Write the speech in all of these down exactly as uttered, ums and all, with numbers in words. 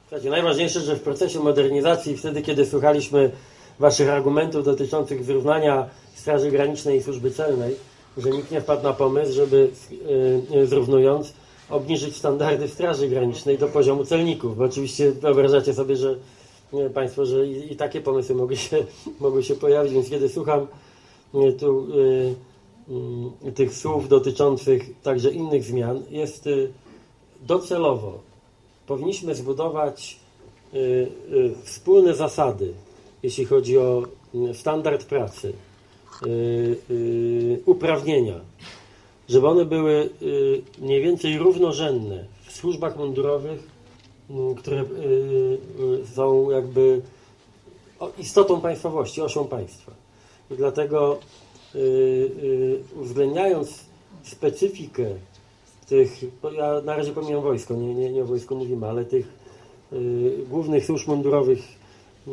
Słuchajcie, najważniejsze, że w procesie modernizacji, wtedy kiedy słuchaliśmy waszych argumentów dotyczących zrównania Straży Granicznej i Służby Celnej, że nikt nie wpadł na pomysł, żeby yy, zrównując obniżyć standardy w Straży Granicznej do poziomu celników. Bo oczywiście wyobrażacie sobie, że nie, Państwo, że i, i takie pomysły mogły się, mogły się pojawić, więc kiedy słucham yy, tu yy, yy, tych słów dotyczących także innych zmian, jest yy, docelowo powinniśmy zbudować y, y, wspólne zasady, jeśli chodzi o y, standard pracy, y, y, uprawnienia, żeby one były y, mniej więcej równorzędne w służbach mundurowych, y, które y, y, są jakby istotą państwowości, osią państwa. I dlatego y, y, uwzględniając specyfikę tych, ja na razie pomijam wojsko, nie, nie, nie o wojsku mówimy, ale tych y, głównych służb mundurowych, y,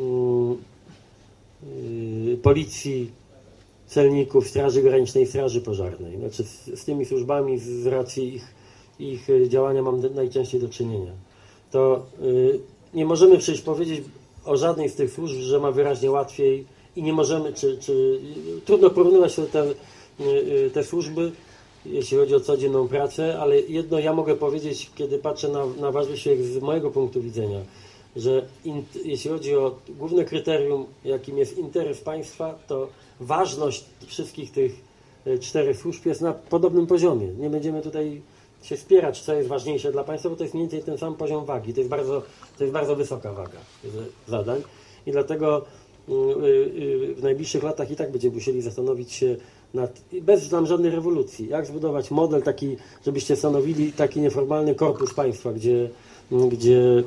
y, policji, celników, Straży Granicznej, Straży Pożarnej. Znaczy z, z tymi służbami z racji ich, ich działania mam najczęściej do czynienia. To y, nie możemy przecież powiedzieć o żadnej z tych służb, że ma wyraźnie łatwiej i nie możemy, czy, czy trudno porównywać te, y, te służby, jeśli chodzi o codzienną pracę, ale jedno ja mogę powiedzieć, kiedy patrzę na, na wasz wysiłek z mojego punktu widzenia, że in, jeśli chodzi o główne kryterium, jakim jest interes państwa, to ważność wszystkich tych czterech służb jest na podobnym poziomie. Nie będziemy tutaj się spierać, co jest ważniejsze dla państwa, bo to jest mniej więcej ten sam poziom wagi. To jest bardzo, to jest bardzo wysoka waga zadań i dlatego w najbliższych latach i tak będziemy musieli zastanowić się nad, bez tam żadnej rewolucji, jak zbudować model taki, żebyście stanowili taki nieformalny korpus państwa, gdzie, gdzie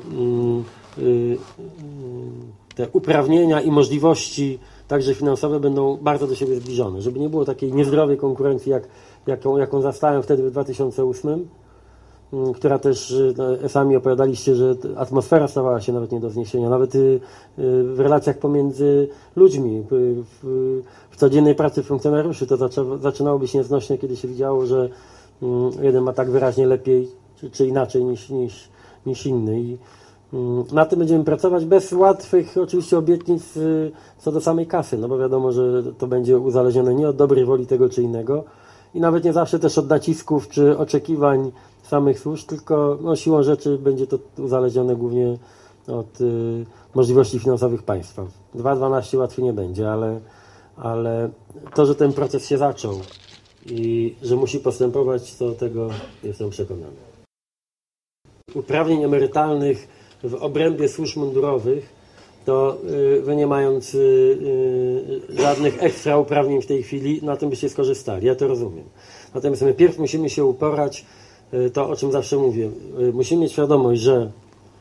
te uprawnienia i możliwości także finansowe będą bardzo do siebie zbliżone, żeby nie było takiej niezdrowej konkurencji, jak, jaką, jaką zastałem wtedy w dwa tysiące ósmym, która też sami opowiadaliście, że atmosfera stawała się nawet nie do zniesienia, nawet w relacjach pomiędzy ludźmi, w, w codziennej pracy funkcjonariuszy to zaczę, zaczynało być nieznośne, kiedy się widziało, że jeden ma tak wyraźnie lepiej czy, czy inaczej niż, niż, niż inny. I na tym będziemy pracować bez łatwych oczywiście obietnic co do samej kasy, no bo wiadomo, że to będzie uzależnione nie od dobrej woli tego czy innego i nawet nie zawsze też od nacisków czy oczekiwań samych służb, tylko no, siłą rzeczy będzie to uzależnione głównie od y, możliwości finansowych państwa. dwa dwanaście łatwiej nie będzie, ale, ale to, że ten proces się zaczął i że musi postępować, to tego jestem przekonany. Uprawnień emerytalnych w obrębie służb mundurowych, to y, wy nie mając y, y, żadnych ekstra uprawnień w tej chwili, na tym byście skorzystali. Ja to rozumiem. Natomiast my pierw musimy się uporać, to o czym zawsze mówię, musimy mieć świadomość, że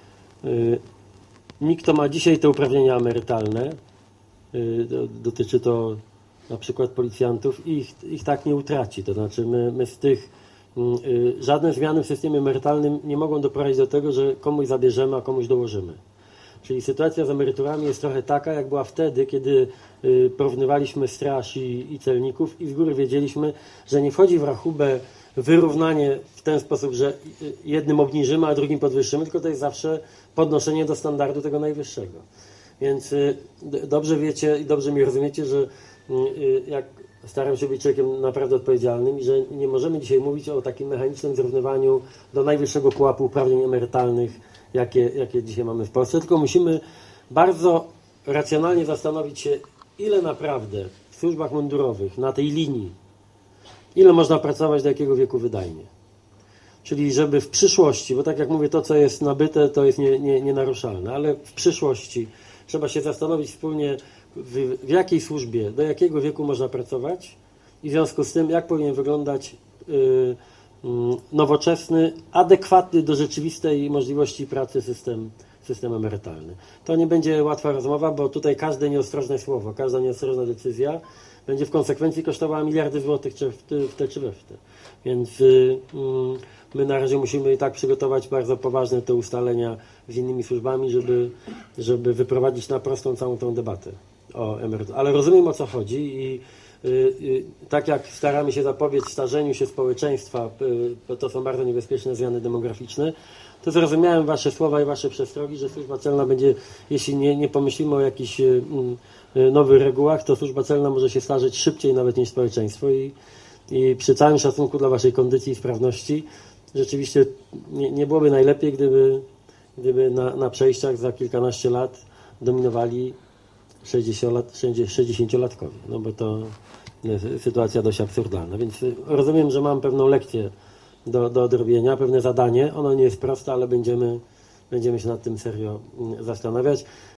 nikt, kto ma dzisiaj te uprawnienia emerytalne, dotyczy to na przykład policjantów, ich, ich tak nie utraci. To znaczy my, my z tych, żadne zmiany w systemie emerytalnym nie mogą doprowadzić do tego, że komuś zabierzemy, a komuś dołożymy. Czyli sytuacja z emeryturami jest trochę taka, jak była wtedy, kiedy porównywaliśmy straż i, i celników i z góry wiedzieliśmy, że nie wchodzi w rachubę wyrównanie w ten sposób, że jednym obniżymy, a drugim podwyższymy, tylko to jest zawsze podnoszenie do standardu tego najwyższego. Więc dobrze wiecie i dobrze mi rozumiecie, że jak staram się być człowiekiem naprawdę odpowiedzialnym i że nie możemy dzisiaj mówić o takim mechanicznym zrównywaniu do najwyższego pułapu uprawnień emerytalnych, jakie, jakie dzisiaj mamy w Polsce, tylko musimy bardzo racjonalnie zastanowić się, ile naprawdę w służbach mundurowych na tej linii, ile można pracować do jakiego wieku wydajnie. Czyli żeby w przyszłości, bo tak jak mówię, to co jest nabyte, to jest nie, nie, nienaruszalne, ale w przyszłości trzeba się zastanowić wspólnie, w, w jakiej służbie, do jakiego wieku można pracować i w związku z tym, jak powinien wyglądać yy, yy, nowoczesny, adekwatny do rzeczywistej możliwości pracy system, system emerytalny. To nie będzie łatwa rozmowa, bo tutaj każde nieostrożne słowo, każda nieostrożna decyzja będzie w konsekwencji kosztowała miliardy złotych czy w te, czy we w te. Więc yy, my na razie musimy i tak przygotować bardzo poważne te ustalenia z innymi służbami, żeby, żeby wyprowadzić na prostą całą tą debatę o emeryturze. Ale rozumiem, o co chodzi i tak jak staramy się zapobiec starzeniu się społeczeństwa, bo to są bardzo niebezpieczne zmiany demograficzne, to zrozumiałem Wasze słowa i Wasze przestrogi, że Służba Celna będzie, jeśli nie, nie pomyślimy o jakichś nowych regułach, to Służba Celna może się starzeć szybciej nawet niż społeczeństwo i, i przy całym szacunku dla Waszej kondycji i sprawności rzeczywiście nie, nie byłoby najlepiej, gdyby, gdyby na, na przejściach za kilkanaście lat dominowali sześćdziesięciolatkowie, no bo to jest sytuacja dość absurdalna, więc rozumiem, że mam pewną lekcję do, do odrobienia, pewne zadanie, ono nie jest proste, ale będziemy, będziemy się nad tym serio zastanawiać.